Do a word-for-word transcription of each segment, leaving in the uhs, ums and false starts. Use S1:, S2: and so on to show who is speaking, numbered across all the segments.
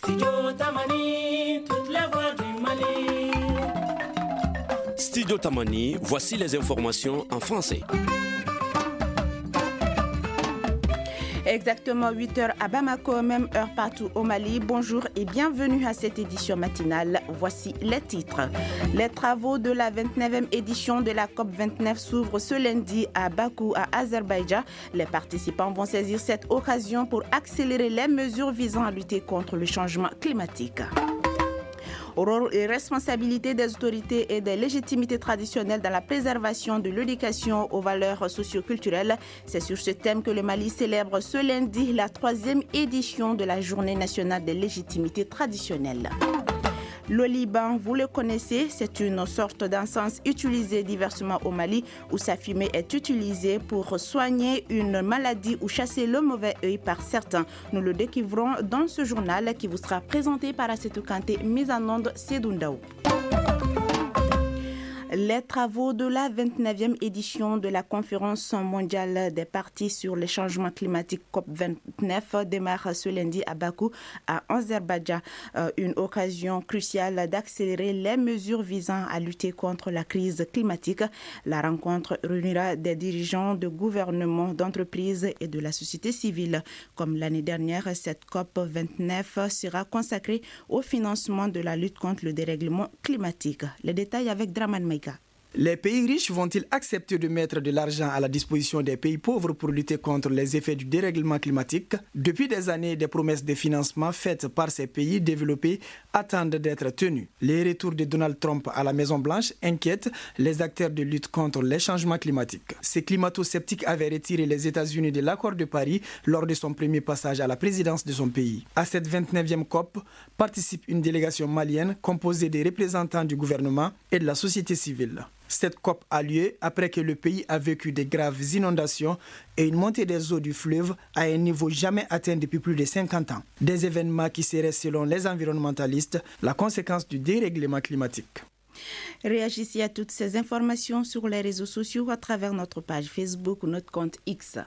S1: Studio Tamani, toutes les voix du Mali.
S2: Studio Tamani, voici les informations en français.
S3: Exactement huit heures à Bamako, même heure partout au Mali. Bonjour et bienvenue à cette édition matinale. Voici les titres. Les travaux de la vingt-neuvième édition de la COP vingt-neuf s'ouvrent ce lundi à Bakou, à Azerbaïdjan. Les participants vont saisir cette occasion pour accélérer les mesures visant à lutter contre le changement climatique. Rôle et responsabilité des autorités et des légitimités traditionnelles dans la préservation de l'éducation aux valeurs socio-culturelles. C'est sur ce thème que le Mali célèbre ce lundi la troisième édition de la Journée nationale des légitimités traditionnelles. L'oliban, vous le connaissez, c'est une sorte d'encens utilisé diversement au Mali où sa fumée est utilisée pour soigner une maladie ou chasser le mauvais œil par certains. Nous le découvrons dans ce journal qui vous sera présenté par Assetou Kanté, mise en onde Sedoundaou. Les travaux de la vingt-neuvième édition de la conférence mondiale des parties sur les changements climatiques COP vingt-neuf démarrent ce lundi à Bakou, à Azerbaïdjan. Euh, une occasion cruciale d'accélérer les mesures visant à lutter contre la crise climatique. La rencontre réunira des dirigeants de gouvernements, d'entreprises et de la société civile. Comme l'année dernière, cette COP vingt-neuf sera consacrée au financement de la lutte contre le dérèglement climatique. Les détails avec Draman Maïga.
S4: Les pays riches vont-ils accepter de mettre de l'argent à la disposition des pays pauvres pour lutter contre les effets du dérèglement climatique? Depuis des années, des promesses de financement faites par ces pays développés attendent d'être tenues. Les retours de Donald Trump à la Maison-Blanche inquiètent les acteurs de lutte contre les changements climatiques. Ces climato-sceptiques avaient retiré les États-Unis de l'accord de Paris lors de son premier passage à la présidence de son pays. À cette vingt-neuvième COP participe une délégation malienne composée des représentants du gouvernement et de la société civile. Cette COP a lieu après que le pays a vécu de graves inondations et une montée des eaux du fleuve à un niveau jamais atteint depuis plus de cinquante ans. Des événements qui seraient, selon les environnementalistes, la conséquence du dérèglement climatique.
S3: Réagissez à toutes ces informations sur les réseaux sociaux à travers notre page Facebook ou notre compte X.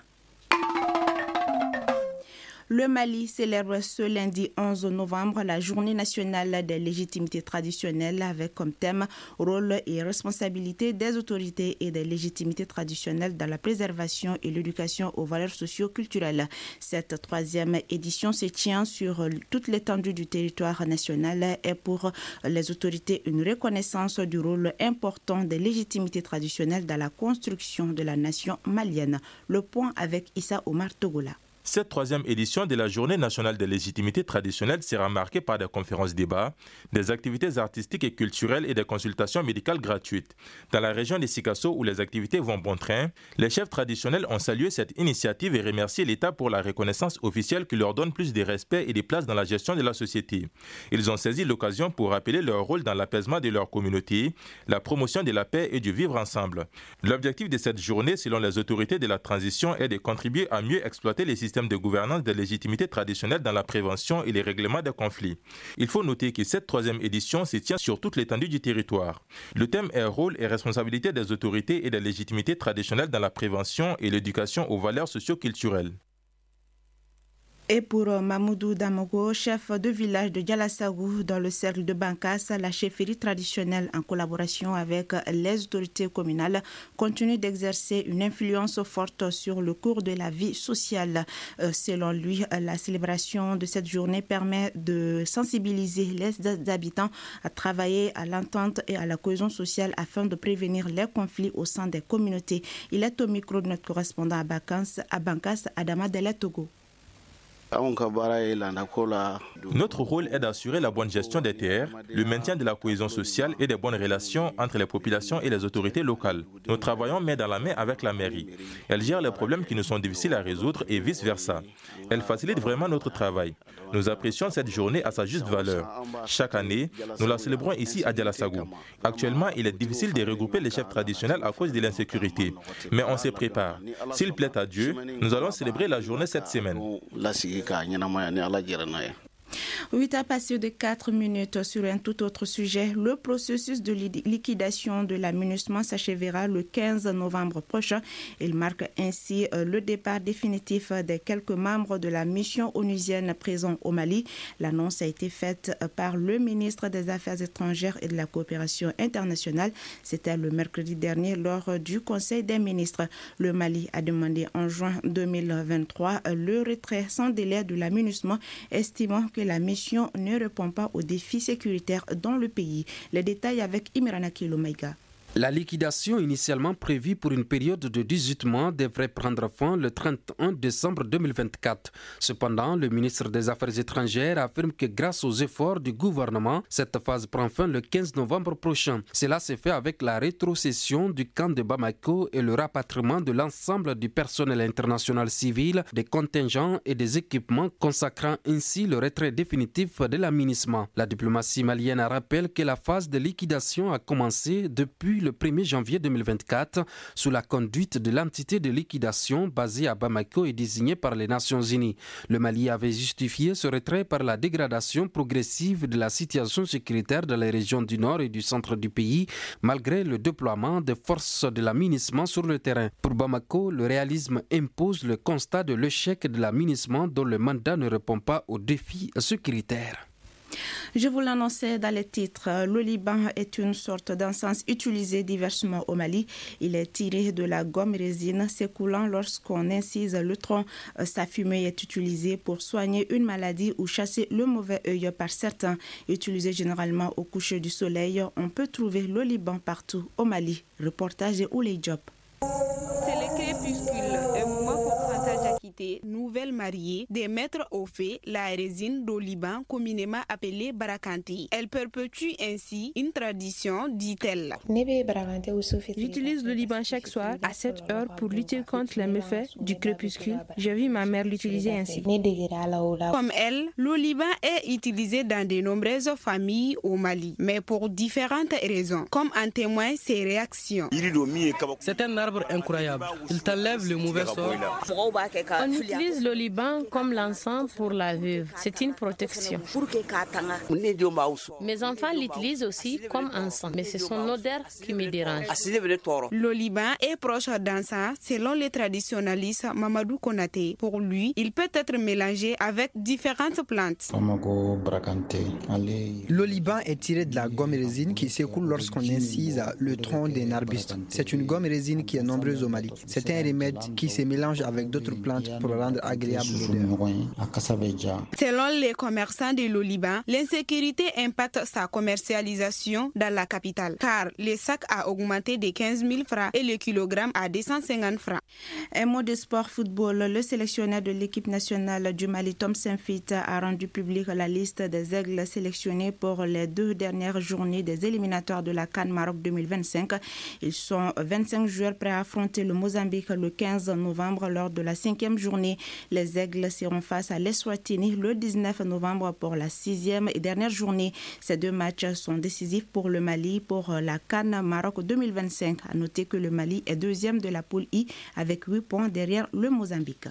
S3: Le Mali célèbre ce lundi onze novembre la Journée nationale des légitimités traditionnelles avec comme thème rôle et responsabilité des autorités et des légitimités traditionnelles dans la préservation et l'éducation aux valeurs socio-culturelles. Cette troisième édition se tient sur toute l'étendue du territoire national et pour les autorités une reconnaissance du rôle important des légitimités traditionnelles dans la construction de la nation malienne. Le point avec Issa Omar Togola.
S5: Cette troisième édition de la Journée nationale des légitimités traditionnelles sera marquée par des conférences-débats, des activités artistiques et culturelles et des consultations médicales gratuites. Dans la région de Sikasso, où les activités vont bon train, les chefs traditionnels ont salué cette initiative et remercié l'État pour la reconnaissance officielle qui leur donne plus de respect et de place dans la gestion de la société. Ils ont saisi l'occasion pour rappeler leur rôle dans l'apaisement de leur communauté, la promotion de la paix et du vivre ensemble. L'objectif de cette journée, selon les autorités de la transition, est de contribuer à mieux exploiter les systèmes de gouvernance des légitimités traditionnelles dans la prévention et les règlements des conflits. Il faut noter que cette troisième édition se tient sur toute l'étendue du territoire. Le thème est rôle et responsabilité des autorités et des légitimités traditionnelles dans la prévention et l'éducation aux valeurs socio-culturelles.
S3: Et pour Mamoudou Damogo, chef de village de Dialassagou dans le cercle de Bankas, la chefferie traditionnelle en collaboration avec les autorités communales continue d'exercer une influence forte sur le cours de la vie sociale. Selon lui, la célébration de cette journée permet de sensibiliser les habitants à travailler à l'entente et à la cohésion sociale afin de prévenir les conflits au sein des communautés. Il est au micro de notre correspondant à Bankas, à Bankas Adama Dele Togo.
S5: Notre rôle est d'assurer la bonne gestion des terres, le maintien de la cohésion sociale et des bonnes relations entre les populations et les autorités locales. Nous travaillons main dans la main avec la mairie. Elle gère les problèmes qui nous sont difficiles à résoudre et vice-versa. Elle facilite vraiment notre travail. Nous apprécions cette journée à sa juste valeur. Chaque année, nous la célébrons ici à Dialassagou. Actuellement, il est difficile de regrouper les chefs traditionnels à cause de l'insécurité. Mais on se prépare. S'il plaît à Dieu, nous allons célébrer la journée cette semaine.
S3: huit à passer de quatre minutes sur un tout autre sujet. Le processus de liquidation de la MINUSMA s'achèvera le quinze novembre prochain. Il marque ainsi le départ définitif des quelques membres de la mission onusienne présents au Mali. L'annonce a été faite par le ministre des Affaires étrangères et de la coopération internationale. C'était le mercredi dernier lors du Conseil des ministres. Le Mali a demandé en juin deux mille vingt-trois le retrait sans délai de la MINUSMA, estimant que la mission ne répond pas aux défis sécuritaires dans le pays. Les détails avec Imrana Kilomaïga.
S6: La liquidation initialement prévue pour une période de dix-huit mois devrait prendre fin le trente et un décembre deux mille vingt-quatre. Cependant, le ministre des Affaires étrangères affirme que grâce aux efforts du gouvernement, cette phase prend fin le quinze novembre prochain. Cela s'est fait avec la rétrocession du camp de Bamako et le rapatriement de l'ensemble du personnel international civil, des contingents et des équipements, consacrant ainsi le retrait définitif de la MINUSMA. La diplomatie malienne rappelle que la phase de liquidation a commencé depuis le premier janvier deux mille vingt-quatre sous la conduite de l'entité de liquidation basée à Bamako et désignée par les Nations Unies. Le Mali avait justifié ce retrait par la dégradation progressive de la situation sécuritaire dans les régions du nord et du centre du pays, malgré le déploiement des forces de la MINUSMA sur le terrain. Pour Bamako, le réalisme impose le constat de l'échec de la MINUSMA dont le mandat ne répond pas aux défis sécuritaires.
S3: Je vous l'annonçais dans les titres. Le Liban est une sorte d'encens utilisé diversement au Mali. Il est tiré de la gomme résine s'écoulant lorsqu'on incise le tronc. Sa fumée est utilisée pour soigner une maladie ou chasser le mauvais œil par certains. Utilisé généralement au coucher du soleil, on peut trouver le Liban partout au Mali. Reportage de Ouley Diop.
S7: C'est le crépuscule, un moment pour Fanta Diakité, nouvelle mariée, de mettre au fait la résine d'au Liban, communément appelée barakanti. Elle perpétue ainsi une tradition, dit-elle.
S8: J'utilise le Liban chaque soir à sept heures pour lutter contre les méfaits du crépuscule. J'ai vu ma mère l'utiliser ainsi.
S7: Comme elle, le Liban est utilisé dans de nombreuses familles au Mali, mais pour différentes raisons, comme en témoignent ses réactions.
S9: C'est un arbre incroyable. Il t'enlève le mauvais sort.
S8: On utilise le Liban comme l'encens pour la veuve. C'est une protection. Mes enfants l'utilisent aussi comme encens, mais c'est son odeur qui me dérange.
S7: Le Liban est proche d'encens selon les traditionnalistes Mamadou Konaté. Pour lui, il peut être mélangé avec différentes plantes.
S10: Le Liban est tiré de la gomme résine qui s'écoule lorsqu'on incise le tronc d'un arbuste. C'est une gomme résine qui est nombreuse au Mali. C'est un remède qui se mélange avec d'autres plantes pour rendre agréable l'odeur.
S7: Selon les commerçants de le Liban, l'insécurité impacte sa commercialisation dans la capitale, car le sac a augmenté de quinze mille francs et le kilogramme à deux cent cinquante francs.
S3: Un mot de sport football. Le sélectionneur de l'équipe nationale du Mali, Tom Saintfit, a rendu publique la liste des aigles sélectionnés pour les deux dernières journées des éliminatoires de la CAN Maroc deux mille vingt-cinq. Ils sont vingt-cinq joueurs prêts à affronter le Mozambique le quinze novembre lors de la cinquième journée. Les aigles seront face à l'Eswatini le dix-neuf novembre pour la sixième et dernière journée. Ces deux matchs sont décisifs pour le Mali pour la CAN Maroc deux mille vingt-cinq. À noter que le Mali est deuxième de la poule I avec huit points derrière le Mozambique.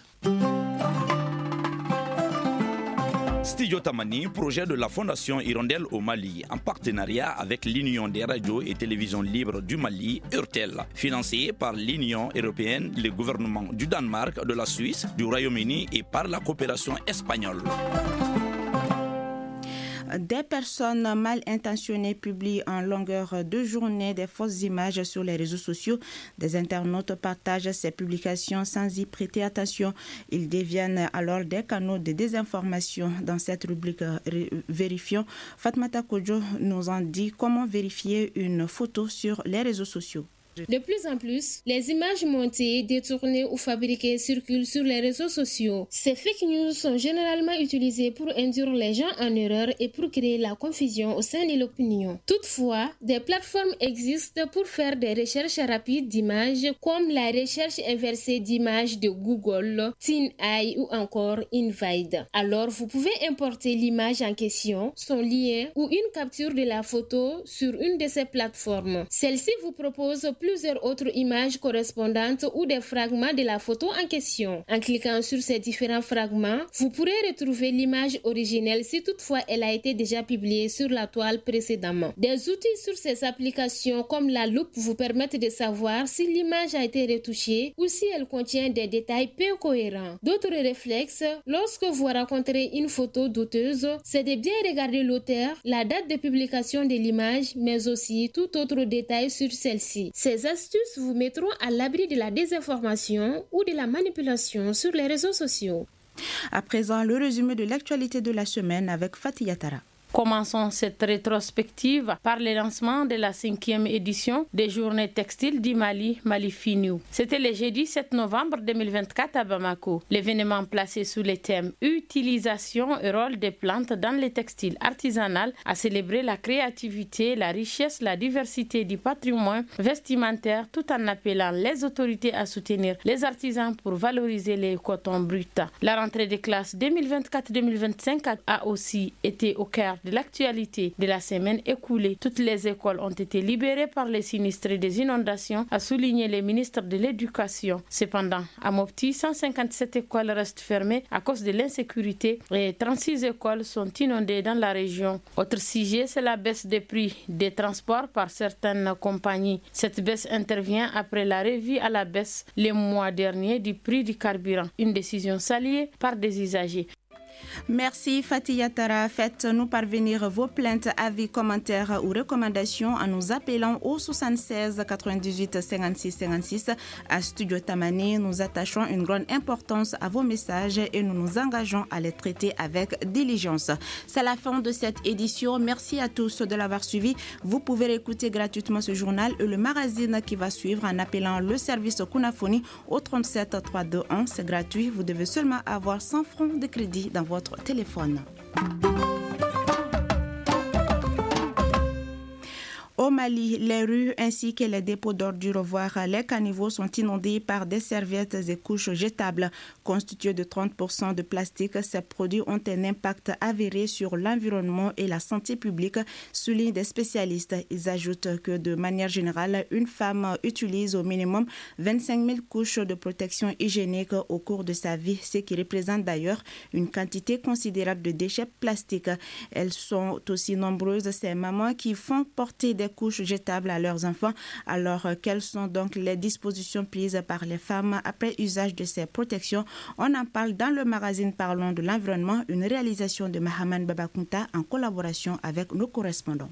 S11: Studio Tamani, projet de la Fondation Hirondelle au Mali, en partenariat avec l'Union des radios et télévisions libres du Mali, URTEL, financé par l'Union européenne, le gouvernement du Danemark, de la Suisse, du Royaume-Uni et par la coopération espagnole.
S3: Des personnes mal intentionnées publient en longueur de journée des fausses images sur les réseaux sociaux. Des internautes partagent ces publications sans y prêter attention. Ils deviennent alors des canaux de désinformation. Dans cette rubrique Vérifions, Fatmata Kodjo nous en dit comment vérifier une photo sur les réseaux sociaux.
S12: De plus en plus, les images montées, détournées ou fabriquées circulent sur les réseaux sociaux. Ces fake news sont généralement utilisées pour induire les gens en erreur et pour créer la confusion au sein de l'opinion. Toutefois, des plateformes existent pour faire des recherches rapides d'images comme la recherche inversée d'images de Google, TinEye ou encore Invide. Alors, vous pouvez importer l'image en question, son lien ou une capture de la photo sur une de ces plateformes. Celle-ci vous propose plusieurs autres images correspondantes ou des fragments de la photo en question. En cliquant sur ces différents fragments, vous pourrez retrouver l'image originelle si toutefois elle a été déjà publiée sur la toile précédemment. Des outils sur ces applications comme la loupe vous permettent de savoir si l'image a été retouchée ou si elle contient des détails peu cohérents. D'autres réflexes, lorsque vous rencontrez une photo douteuse, c'est de bien regarder l'auteur, la date de publication de l'image, mais aussi tout autre détail sur celle-ci. Ces astuces vous mettront à l'abri de la désinformation ou de la manipulation sur les réseaux sociaux.
S3: À présent, le résumé de l'actualité de la semaine avec Fatih Yatara.
S13: Commençons cette rétrospective par le lancement de la cinquième édition des Journées textiles du Mali, Mali Finiou. C'était le jeudi sept novembre deux mille vingt-quatre à Bamako. L'événement placé sous le thème « Utilisation et rôle des plantes dans les textiles artisanales » a célébré la créativité, la richesse, la diversité du patrimoine vestimentaire tout en appelant les autorités à soutenir les artisans pour valoriser les cotons bruts. La rentrée des classes deux mille vingt-quatre deux mille vingt-cinq a aussi été au cœur de l'actualité de la semaine écoulée. Toutes les écoles ont été libérées par les sinistrés des inondations, a souligné le ministre de l'Éducation. Cependant, à Mopti, cent cinquante-sept écoles restent fermées à cause de l'insécurité et trente-six écoles sont inondées dans la région. Autre sujet, c'est la baisse des prix des transports par certaines compagnies. Cette baisse intervient après la revue à la baisse le mois dernier du prix du carburant, une décision saluée par des usagers.
S3: Merci Fatih Yatara. Faites-nous parvenir vos plaintes, avis, commentaires ou recommandations en nous appelant au soixante-seize quatre-vingt-dix-huit cinquante-six cinquante-six. À Studio Tamani, nous attachons une grande importance à vos messages et nous nous engageons à les traiter avec diligence. C'est la fin de cette édition. Merci à tous de l'avoir suivi. Vous pouvez écouter gratuitement ce journal et le magazine qui va suivre en appelant le service Kunafoni au trente-sept trois cent vingt et un. C'est gratuit. Vous devez seulement avoir cent francs de crédit dans votre téléphone. Au Mali, les rues ainsi que les dépôts d'ordures, voire les caniveaux, sont inondés par des serviettes et couches jetables. Constituées de trente pour cent de plastique, ces produits ont un impact avéré sur l'environnement et la santé publique, soulignent des spécialistes. Ils ajoutent que de manière générale, une femme utilise au minimum vingt-cinq mille couches de protection hygiénique au cours de sa vie, ce qui représente d'ailleurs une quantité considérable de déchets plastiques. Elles sont aussi nombreuses, ces mamans qui font porter des couches jetables à leurs enfants. Alors, quelles sont donc les dispositions prises par les femmes après usage de ces protections? On en parle dans le magazine Parlons de l'environnement, une réalisation de Mahaman Babakunta en collaboration avec nos correspondants.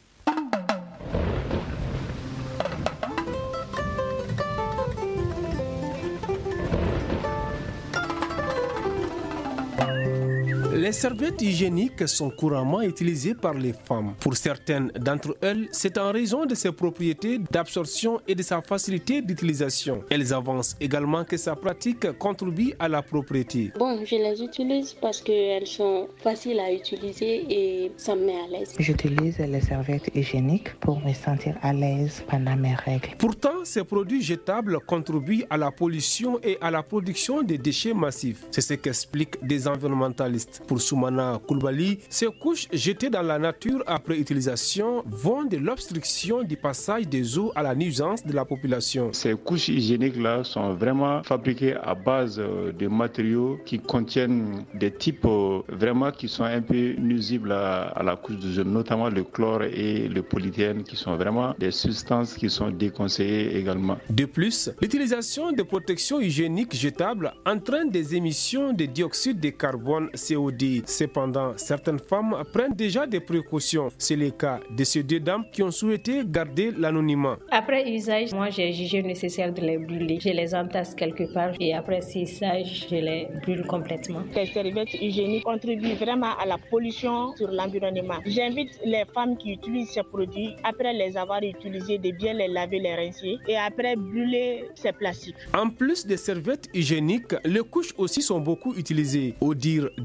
S14: Les serviettes hygiéniques sont couramment utilisées par les femmes. Pour certaines d'entre elles, c'est en raison de ses propriétés d'absorption et de sa facilité d'utilisation. Elles avancent également que sa pratique contribue à la propriété.
S15: Bon, je les utilise parce qu'elles sont faciles à utiliser et ça me met à l'aise.
S16: J'utilise les serviettes hygiéniques pour me sentir à l'aise pendant mes règles.
S14: Pourtant, ces produits jetables contribuent à la pollution et à la production de déchets massifs. C'est ce qu'expliquent des environnementalistes. Pour Soumana Koulibaly, ces couches jetées dans la nature après utilisation vont de l'obstruction du passage des eaux à la nuisance de la population.
S17: Ces couches hygiéniques-là sont vraiment fabriquées à base de matériaux qui contiennent des types vraiment qui sont un peu nuisibles à, à la couche d'ozone, notamment le chlore et le polyéthylène qui sont vraiment des substances qui sont déconseillées également.
S14: De plus, l'utilisation de protections hygiéniques jetables entraîne des émissions de dioxyde de carbone C O deux. Cependant, certaines femmes prennent déjà des précautions. C'est le cas de ces deux dames qui ont souhaité garder l'anonymat.
S15: Après usage, moi j'ai jugé nécessaire de les brûler. Je les entasse quelque part et après usage, je les brûle complètement.
S18: Les serviettes hygiéniques contribuent vraiment à la pollution sur l'environnement. J'invite les femmes qui utilisent ces produits, après les avoir utilisés, de bien les laver, les rincer et après brûler ces plastiques.
S14: En plus des serviettes hygiéniques, les couches aussi sont beaucoup utilisées. Au dire d'une femme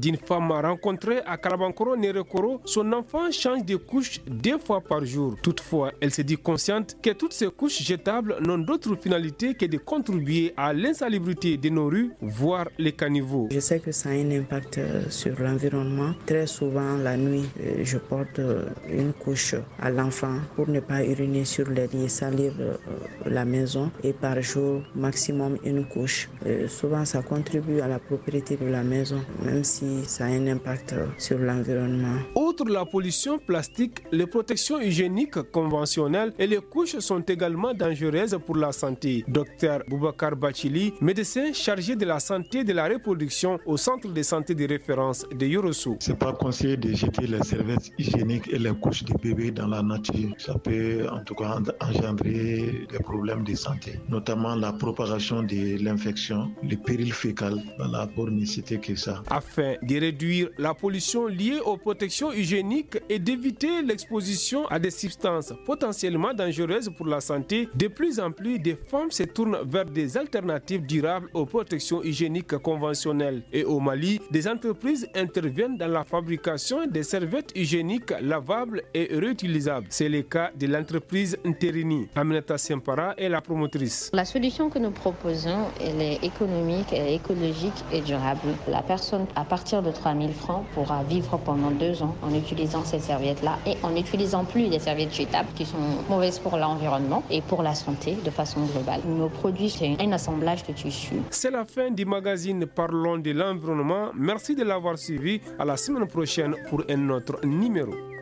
S14: femme rencontrée à Kalabankoro Nerekoro, son enfant change de couche deux fois par jour. Toutefois, elle se dit consciente que toutes ces couches jetables n'ont d'autre finalité que de contribuer à l'insalubrité de nos rues, voire les caniveaux.
S16: Je sais que ça a un impact sur l'environnement. Très souvent, la nuit, je porte une couche à l'enfant pour ne pas uriner sur les lits, salir la maison, et par jour, maximum une couche. Et souvent, ça contribue à la propriété de la maison, même si ça a un impact sur l'environnement.
S14: Outre la pollution plastique, les protections hygiéniques conventionnelles et les couches sont également dangereuses pour la santé. Docteur Boubacar Bachili, médecin chargé de la santé et de la reproduction au centre de santé de référence de Yorosso.
S19: C'est pas conseillé de jeter les serviettes hygiéniques et les couches de bébés dans la nature. Ça peut en tout cas engendrer des problèmes de santé, notamment la propagation de l'infection, le péril fécal, voilà, pour ne citer que ça.
S14: Afin de réduire la pollution liée aux protections hygiéniques et d'éviter l'exposition à des substances potentiellement dangereuses pour la santé, de plus en plus de femmes se tournent vers des alternatives durables aux protections hygiéniques conventionnelles. Et au Mali, des entreprises interviennent dans la fabrication des serviettes hygiéniques lavables et réutilisables. C'est le cas de l'entreprise Nterini. Aminata Sempara est la promotrice.
S20: La solution que nous proposons, elle est économique, elle est écologique et durable. La personne, à partir de trois mille francs, pourra vivre pendant deux ans en utilisant ces serviettes-là et en n'utilisant plus des serviettes jetables qui sont mauvaises pour l'environnement et pour la santé de façon globale. Nos produits, c'est un assemblage de tissus.
S14: C'est la fin du magazine Parlons de l'environnement. Merci de l'avoir suivi. À la semaine prochaine pour un autre numéro.